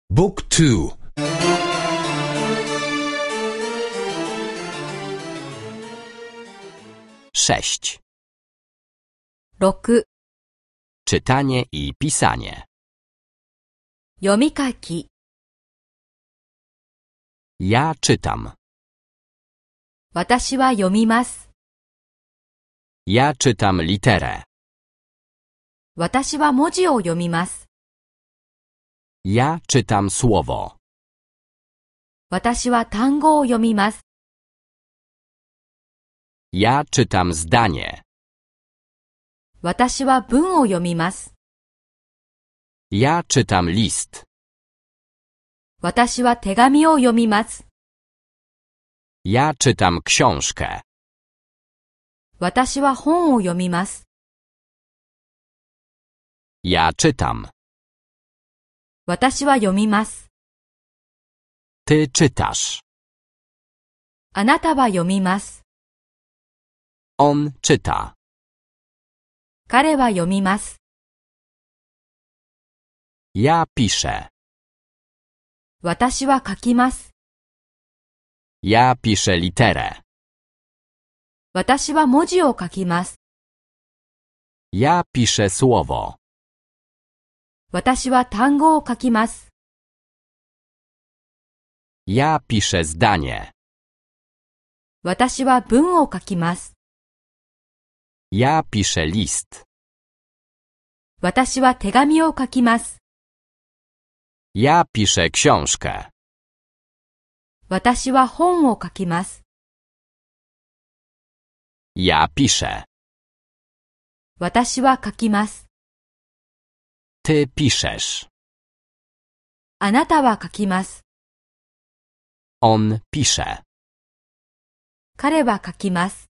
Book 2. 6. 6. Czytanie i pisanie. 読み書き。 Ja czytam. 私は読みます。 Ja czytam literę. 私は文字を読みます。 Ja czytam słowo. 私は単語を読みます。 Ja czytam zdanie. 私は文を読みます。 Ja czytam list. 私は手紙を読みます。 Ja czytam książkę. 私は本を読みます。 Ja czytam. 私は読みます。 Ty czytasz. あなたは読みます。 On czyta. 彼は読みます。 Ja piszę. 私は書きます。 Ja piszę literę. 私は文字を書きます。 Ja piszę słowo. 私は単語を書きます。 Ja piszę zdanie. 私は文を書きます。 Ja piszę list. 私は手紙を書きます。 Ja piszę książkę. 私は本を書きます。 Ja piszę. 私は書きます。 Ty piszesz. あなたは書きます。 On pisze. 彼は書きます。